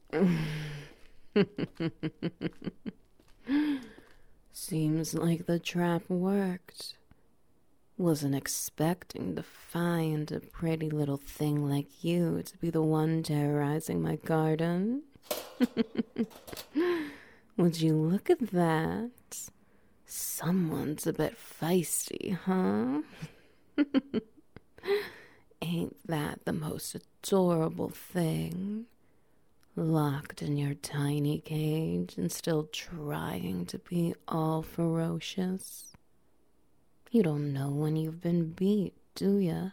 Seems like the trap worked. Wasn't expecting to find a pretty little thing like you to be the one terrorizing my garden. Would you look at that? Someone's a bit feisty, huh? Ain't that the most adorable thing? Locked in your tiny cage and still trying to be all ferocious. You don't know when you've been beat, do ya?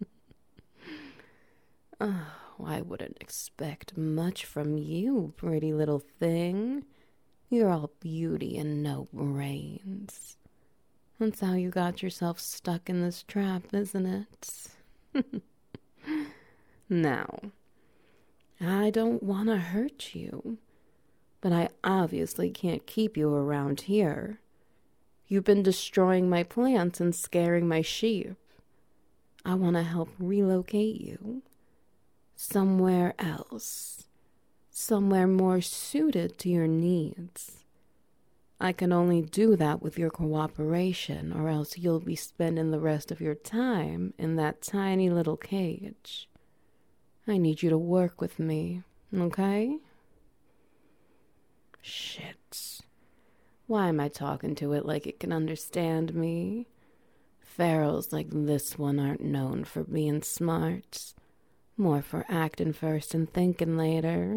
Oh, I wouldn't expect much from you, pretty little thing. You're all beauty and no brains. That's how you got yourself stuck in this trap, isn't it? Now, I don't want to hurt you, but I obviously can't keep you around here. You've been destroying my plants and scaring my sheep. I want to help relocate you somewhere else, somewhere more suited to your needs. I can only do that with your cooperation, or else you'll be spending the rest of your time in that tiny little cage. I need you to work with me, okay? Shit. Why am I talking to it like it can understand me? Pharaohs like this one aren't known for being smart. More for acting first and thinking later.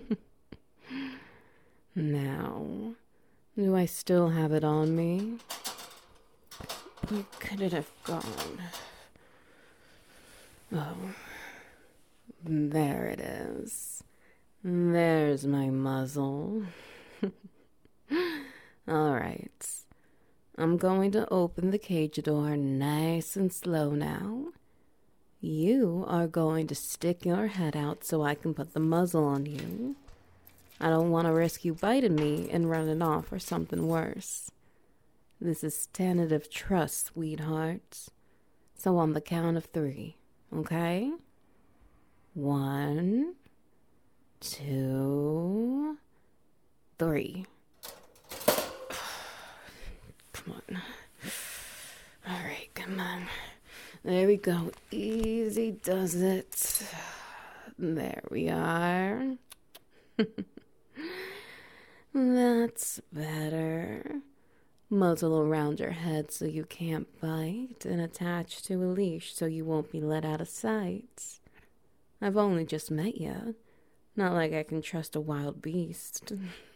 Now, do I still have it on me? Where could it have gone? Oh, there it is. There's my muzzle. All right. I'm going to open the cage door nice and slow now. You are going to stick your head out so I can put the muzzle on you. I don't want to risk you biting me and running off or something worse. This is tentative trust, sweetheart. So on the count of 3, okay? 1, 2, 3. Come on. All right, come on. There we go. Easy does it. There we are. That's better. Muzzle around your head so you can't bite, and attach to a leash so you won't be let out of sight. I've only just met you. Not like I can trust a wild beast.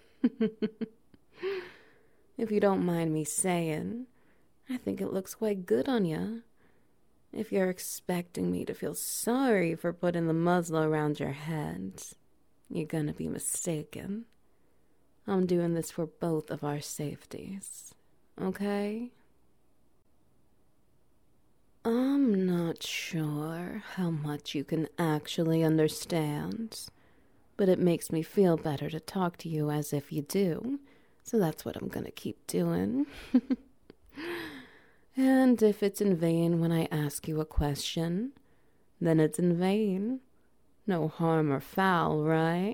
If you don't mind me saying, I think it looks quite good on you. If you're expecting me to feel sorry for putting the muzzle around your head, you're gonna be mistaken. I'm doing this for both of our safeties, okay? I'm not sure how much you can actually understand, but it makes me feel better to talk to you as if you do, so that's what I'm gonna keep doing. And if it's in vain when I ask you a question, then it's in vain. No harm or foul, right?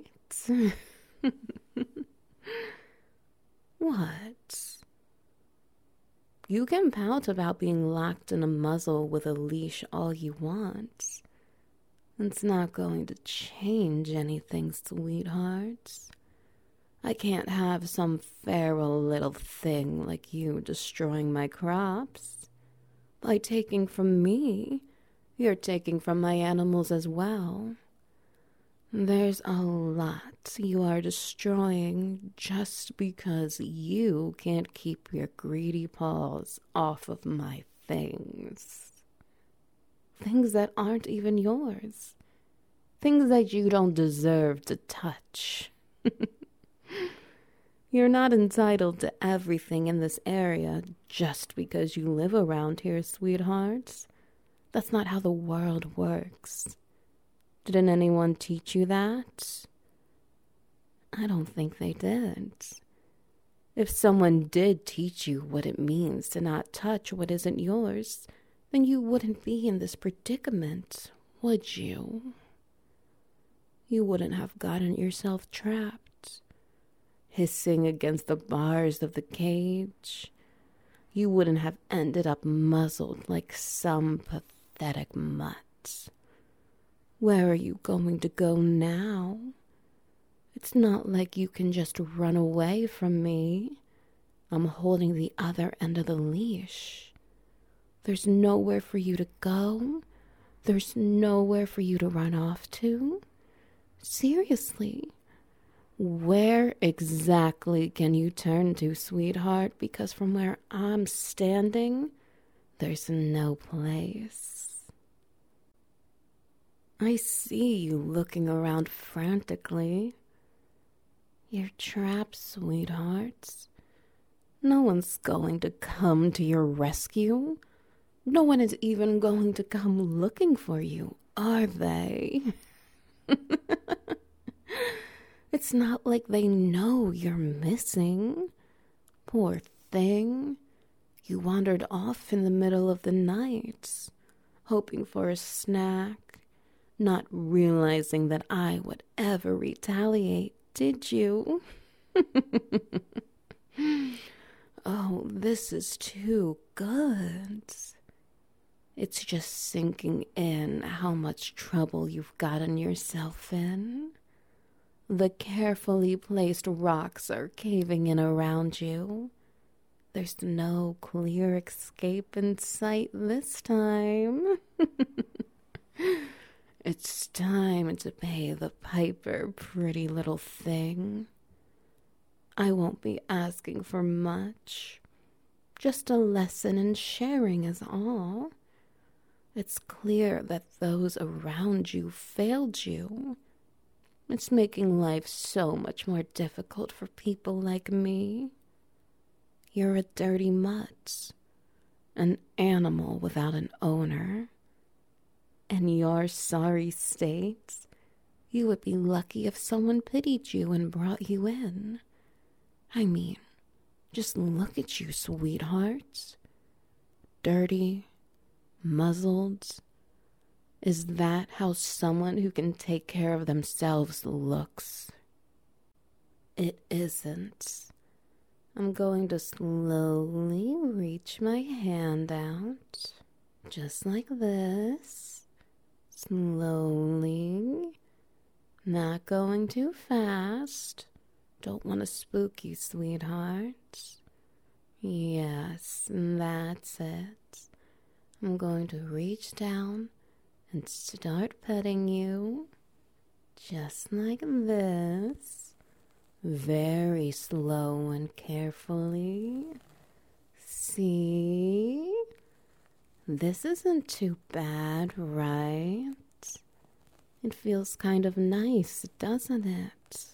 What? You can pout about being locked in a muzzle with a leash all you want. It's not going to change anything, sweetheart. I can't have some feral little thing like you destroying my crops. By taking from me, you're taking from my animals as well. There's a lot you are destroying just because you can't keep your greedy paws off of my things. Things that aren't even yours. Things that you don't deserve to touch. You're not entitled to everything in this area just because you live around here, sweethearts. That's not how the world works. Didn't anyone teach you that? I don't think they did. If someone did teach you what it means to not touch what isn't yours, then you wouldn't be in this predicament, would you? you wouldn't have gotten yourself trapped, hissing against the bars of the cage. You wouldn't have ended up muzzled like some pathetic mutt. Where are you going to go now? It's not like you can just run away from me. I'm holding the other end of the leash. There's nowhere for you to go. There's nowhere for you to run off to. Seriously, where exactly can you turn to, sweetheart? Because from where I'm standing, there's no place. I see you looking around frantically. You're trapped, sweethearts. No one's going to come to your rescue. No one is even going to come looking for you, are they? It's not like they know you're missing. Poor thing. You wandered off in the middle of the night, hoping for a snack, not realizing that I would ever retaliate, did you? Oh, this is too good. It's just sinking in how much trouble you've gotten yourself in. The carefully placed rocks are caving in around you. There's no clear escape in sight this time. It's time to pay the piper, pretty little thing. I won't be asking for much. Just a lesson in sharing is all. It's clear that those around you failed you. It's making life so much more difficult for people like me. You're a dirty mutt, an animal without an owner. In your sorry state, you would be lucky if someone pitied you and brought you in. I mean, just look at you, sweetheart. Dirty, muzzled. Is that how someone who can take care of themselves looks? It isn't. I'm going to slowly reach my hand out, just like this. Slowly. Not going too fast. Don't want to spook you, sweetheart. Yes, that's it. I'm going to reach down and start petting you, just like this. Very slow and carefully. See? This isn't too bad, right? It feels kind of nice, doesn't it?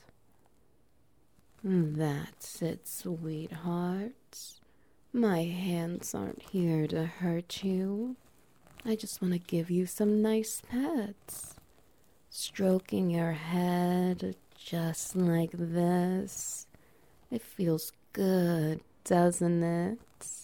That's it, sweetheart. My hands aren't here to hurt you. I just want to give you some nice pets. Stroking your head just like this. It feels good, doesn't it?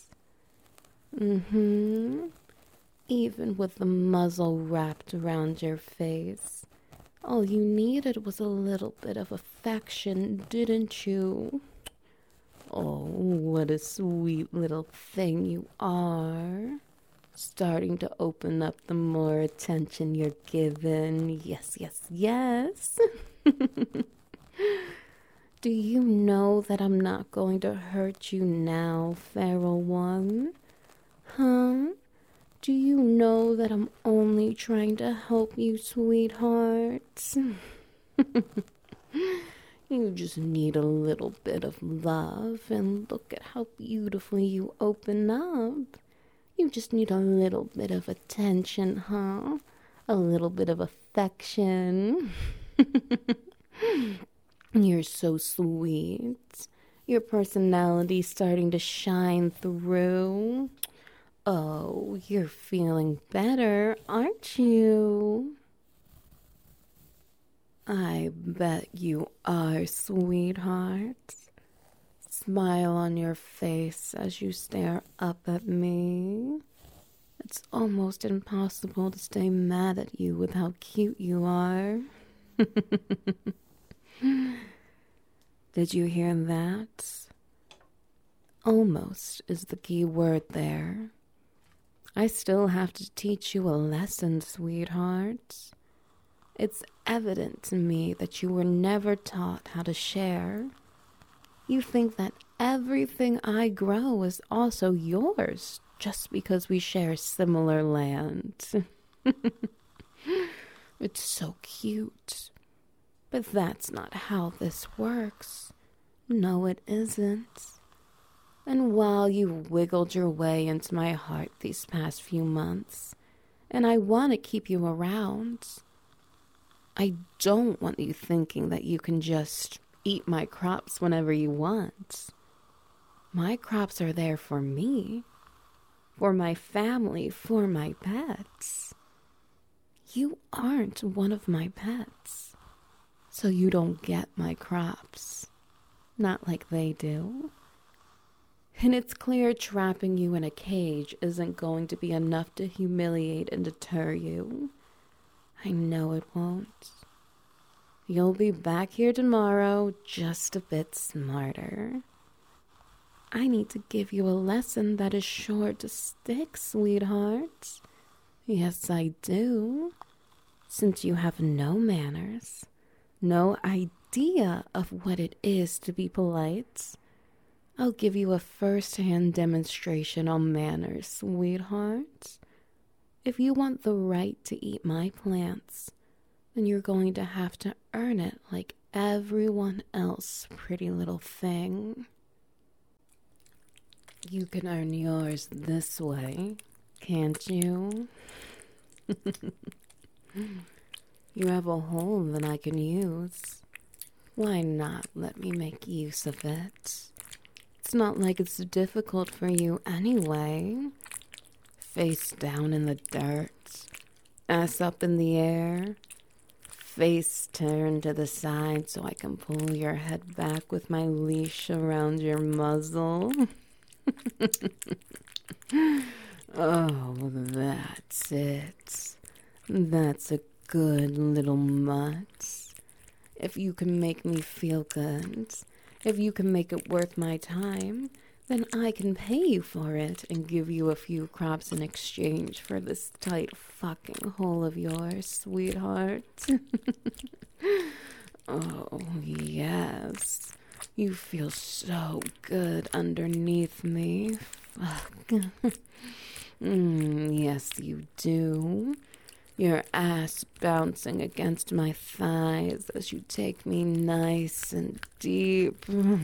Even with the muzzle wrapped around your face. All you needed was a little bit of affection, didn't you? Oh, what a sweet little thing you are. Starting to open up the more attention you're given. Yes, yes, yes. Do you know that I'm not going to hurt you now, feral one? Huh? Do you know that I'm only trying to help you, sweetheart? You just need a little bit of love, and look at how beautifully you open up. You just need a little bit of attention, huh? A little bit of affection. You're so sweet. Your personality's starting to shine through. Oh, you're feeling better, aren't you? I bet you are, sweetheart. Smile on your face as you stare up at me. It's almost impossible to stay mad at you with how cute you are. Did you hear that? Almost is the key word there. I still have to teach you a lesson, sweetheart. It's evident to me that you were never taught how to share. You think that everything I grow is also yours just because we share similar land. It's so cute. But that's not how this works. No, it isn't. And while you've wiggled your way into my heart these past few months, and I want to keep you around, I don't want you thinking that you can just eat my crops whenever you want. My crops are there for me, for my family, for my pets. You aren't one of my pets, so you don't get my crops. Not like they do. And it's clear trapping you in a cage isn't going to be enough to humiliate and deter you. I know it won't. You'll be back here tomorrow, just a bit smarter. I need to give you a lesson that is sure to stick, sweetheart. Yes, I do. Since you have no manners, no idea of what it is to be polite, I'll give you a first-hand demonstration on manners, sweetheart. If you want the right to eat my plants, then you're going to have to earn it like everyone else, pretty little thing. You can earn yours this way, can't you? You have a hole that I can use. Why not let me make use of it? It's not like it's difficult for you anyway. Face down in the dirt, ass up in the air, face turned to the side so I can pull your head back with my leash around your muzzle. Oh, that's it. That's a good little mutt. If you can make me feel good, if you can make it worth my time, then I can pay you for it and give you a few crops in exchange for this tight fucking hole of yours, sweetheart. Oh, yes. You feel so good underneath me. Fuck. Yes, you do. Your ass bouncing against my thighs as you take me nice and deep.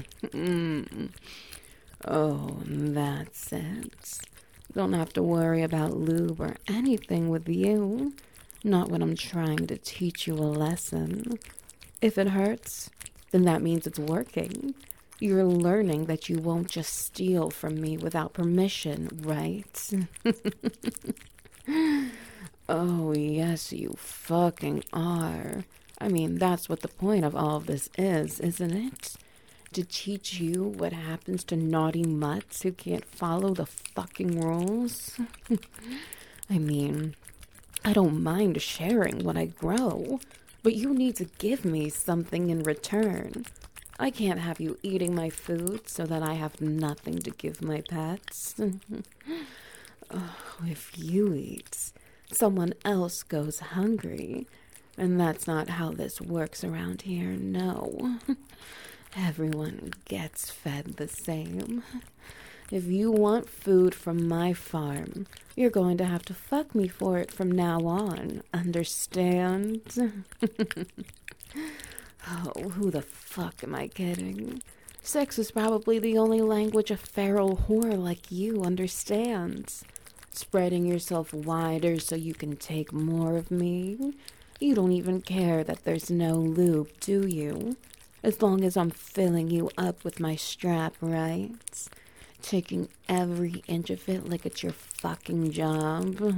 Oh, that's it. Don't have to worry about lube or anything with you. Not when I'm trying to teach you a lesson. If it hurts, then that means it's working. You're learning that you won't just steal from me without permission, right? Oh, yes, you fucking are. I mean, that's what the point of all of this is, isn't it? To teach you what happens to naughty mutts who can't follow the fucking rules. I mean, I don't mind sharing what I grow, but you need to give me something in return. I can't have you eating my food so that I have nothing to give my pets. Oh, if you eat, someone else goes hungry. And that's not how this works around here, no. Everyone gets fed the same. If you want food from my farm, you're going to have to fuck me for it from now on. Understand? Oh, who the fuck am I kidding? Sex is probably the only language a feral whore like you understands. Spreading yourself wider so you can take more of me. You don't even care that there's no lube, do you? As long as I'm filling you up with my strap, right? Taking every inch of it like it's your fucking job.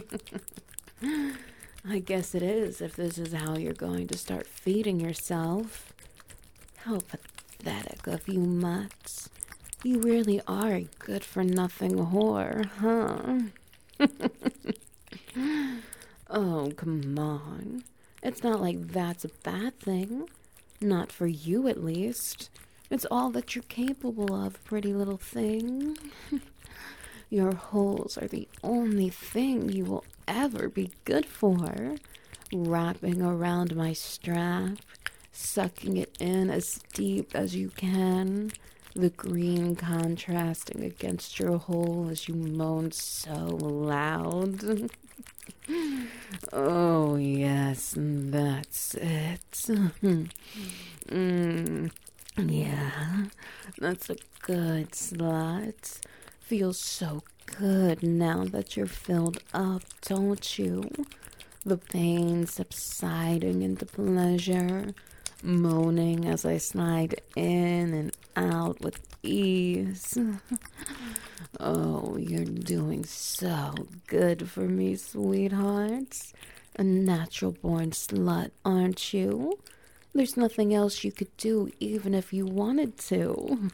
I guess it is if this is how you're going to start feeding yourself. How pathetic of you mutts. You really are a good-for-nothing whore, huh? Oh, come on. It's not like that's a bad thing. Not for you, at least. It's all that you're capable of, pretty little thing. Your holes are the only thing you will ever be good for. Wrapping around my strap, sucking it in as deep as you can, the green contrasting against your hole as you moan so loud. Oh, yes, that's it. Yeah, that's a good slut. Feels so good now that you're filled up, don't you? The pain subsiding into pleasure, moaning as I slide in and out with ease. Oh, you're doing so good for me, sweetheart. A natural born slut, aren't you? There's nothing else you could do even if you wanted to.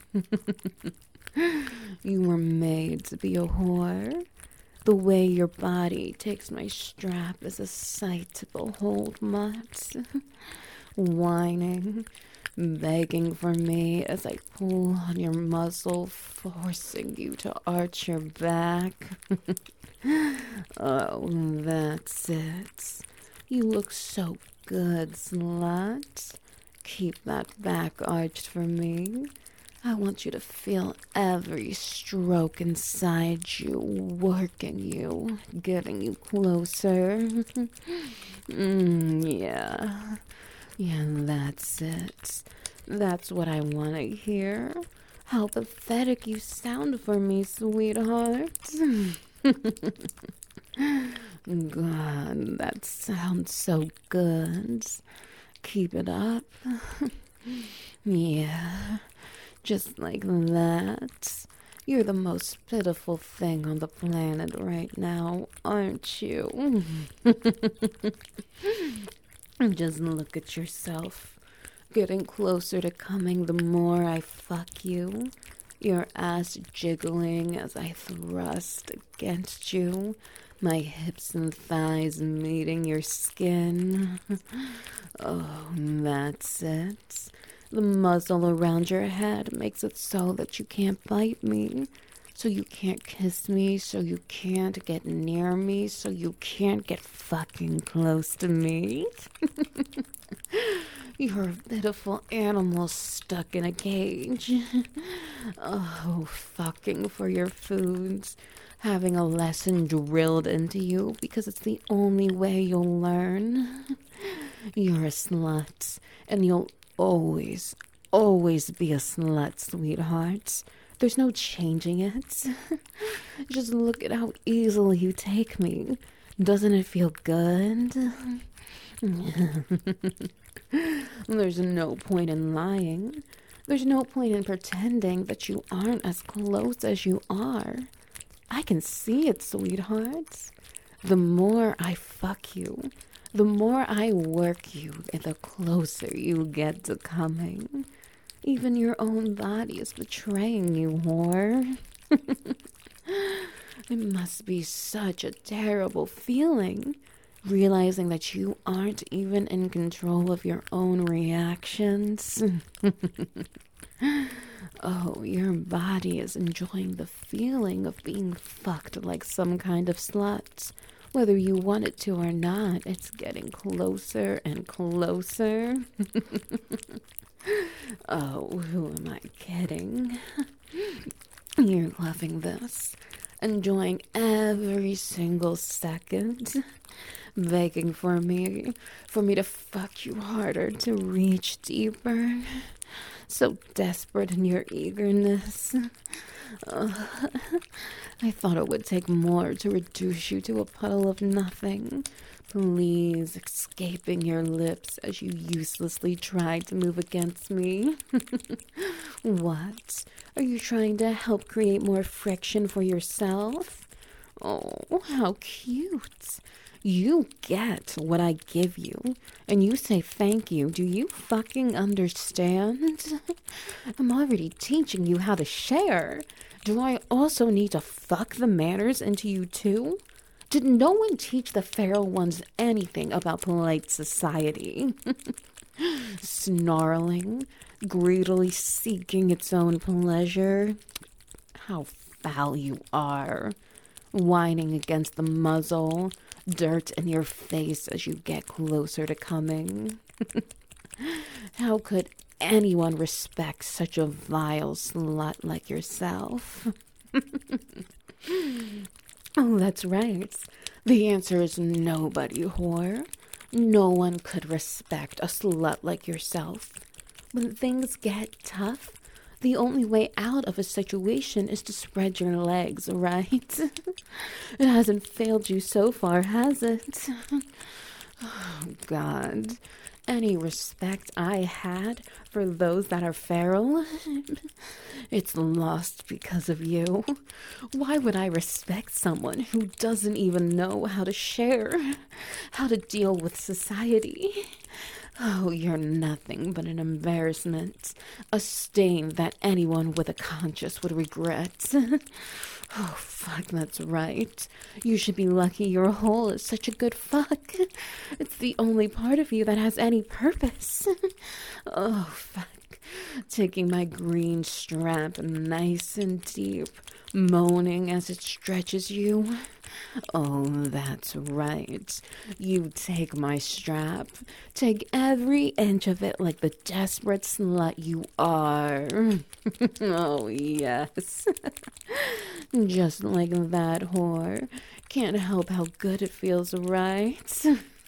You were made to be a whore. The way your body takes my strap is a sight to behold, mutt. Whining, begging for me as I pull on your muzzle, forcing you to arch your back. Oh, that's it. You look so good, slut. Keep that back arched for me. I want you to feel every stroke inside you, working you, getting you closer. Yeah. Yeah, that's it. That's what I want to hear. How pathetic you sound for me, sweetheart. God, that sounds so good. Keep it up. Yeah, just like that. You're the most pitiful thing on the planet right now, aren't you? Just look at yourself. Getting closer to coming the more I fuck you. Your ass jiggling as I thrust against you. My hips and thighs meeting your skin. Oh, that's it. The muzzle around your head makes it so that you can't bite me. So you can't kiss me, so you can't get near me, so you can't get fucking close to me. You're a pitiful animal stuck in a cage. Oh, fucking for your foods. Having a lesson drilled into you because it's the only way you'll learn. You're a slut, and you'll always, always be a slut, sweetheart. There's no changing it. Just look at how easily you take me. Doesn't it feel good? There's no point in lying. There's no point in pretending that you aren't as close as you are. I can see it, sweetheart. The more I fuck you, the more I work you, and the closer you get to coming. Even your own body is betraying you, whore. It must be such a terrible feeling, realizing that you aren't even in control of your own reactions. Oh, your body is enjoying the feeling of being fucked like some kind of slut. Whether you want it to or not, it's getting closer and closer. Oh, who am I kidding? You're loving this, enjoying every single second, begging for me to fuck you harder, to reach deeper. So desperate in your eagerness. I thought it would take more to reduce you to a puddle of nothing. Please, escaping your lips as you uselessly tried to move against me. What? Are you trying to help create more friction for yourself? Oh, how cute. You get what I give you, and you say thank you. Do you fucking understand? I'm already teaching you how to share. Do I also need to fuck the manners into you too? Did no one teach the feral ones anything about polite society? Snarling, greedily seeking its own pleasure. How foul you are. Whining against the muzzle, dirt in your face as you get closer to coming. How could anyone respect such a vile slut like yourself? Oh, that's right. The answer is nobody, whore. No one could respect a slut like yourself. When things get tough, the only way out of a situation is to spread your legs, right? It hasn't failed you so far, has it? Oh, God. Any respect I had for those that are feral, it's lost because of you. Why would I respect someone who doesn't even know how to share, how to deal with society? Oh, you're nothing but an embarrassment, a stain that anyone with a conscience would regret. Oh, fuck, that's right. You should be lucky your hole is such a good fuck. It's the only part of you that has any purpose. Oh, fuck. Taking my green strap nice and deep, moaning as it stretches you. Oh, that's right. You take my strap. Take every inch of it like the desperate slut you are. Oh, yes. Just like that, whore. Can't help how good it feels, right?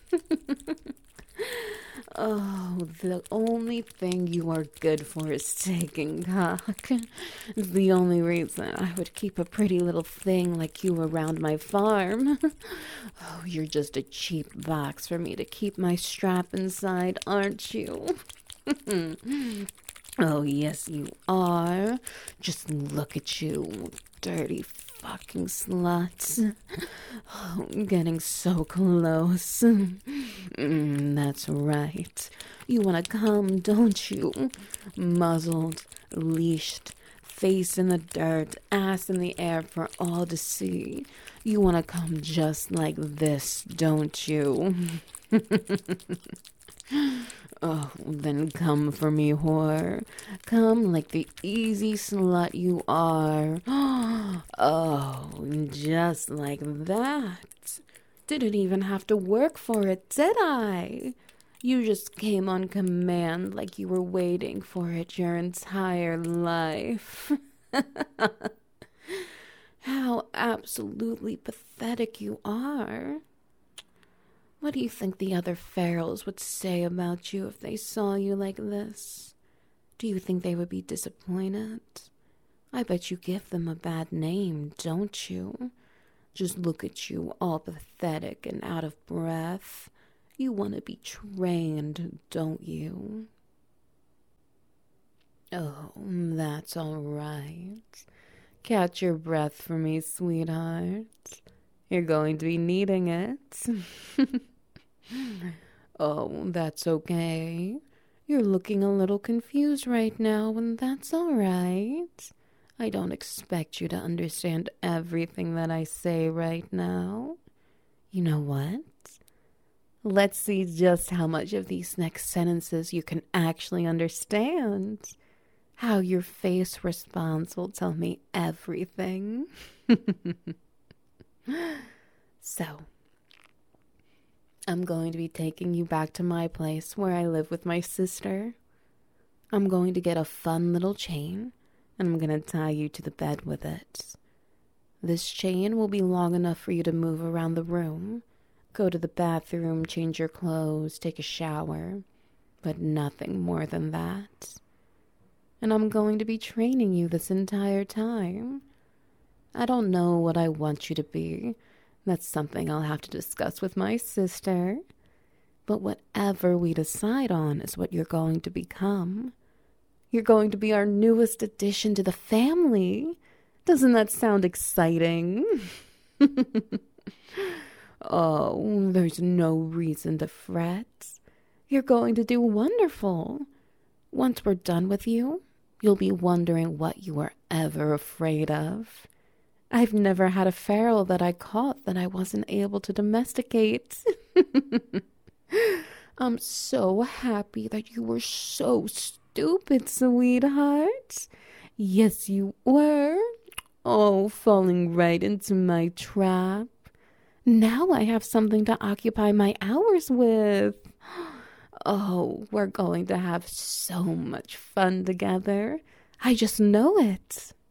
Oh, the only thing you are good for is taking cock. It's the only reason I would keep a pretty little thing like you around my farm. Oh, you're just a cheap box for me to keep my strap inside, aren't you? Oh, yes, you are. Just look at you, dirty fucking sluts. Oh, getting so close. That's right. You want to come, don't you? Muzzled, leashed, face in the dirt, ass in the air for all to see. You want to come just like this, don't you? Oh, then come for me, whore. Come like the easy slut you are. Oh, just like that. Didn't even have to work for it, did I? You just came on command like you were waiting for it your entire life. How absolutely pathetic you are. What do you think the other ferals would say about you if they saw you like this? Do you think they would be disappointed? I bet you give them a bad name, don't you? Just look at you, all pathetic and out of breath. You want to be trained, don't you? Oh, that's all right. Catch your breath for me, sweetheart. You're going to be needing it. Oh, that's okay. You're looking a little confused right now, and that's all right. I don't expect you to understand everything that I say right now. You know what? Let's see just how much of these next sentences you can actually understand. How your face responds will tell me everything. So, I'm going to be taking you back to my place where I live with my sister. I'm going to get a fun little chain, and I'm going to tie you to the bed with it. This chain will be long enough for you to move around the room, go to the bathroom, change your clothes, take a shower, but nothing more than that. And I'm going to be training you this entire time. I don't know what I want you to be. That's something I'll have to discuss with my sister. But whatever we decide on is what you're going to become. You're going to be our newest addition to the family. Doesn't that sound exciting? Oh, there's no reason to fret. You're going to do wonderful. Once we're done with you, you'll be wondering what you were ever afraid of. I've never had a feral that I caught that I wasn't able to domesticate. I'm so happy that you were so stupid, sweetheart. Yes, you were. Oh, falling right into my trap. Now I have something to occupy my hours with. Oh, we're going to have so much fun together. I just know it.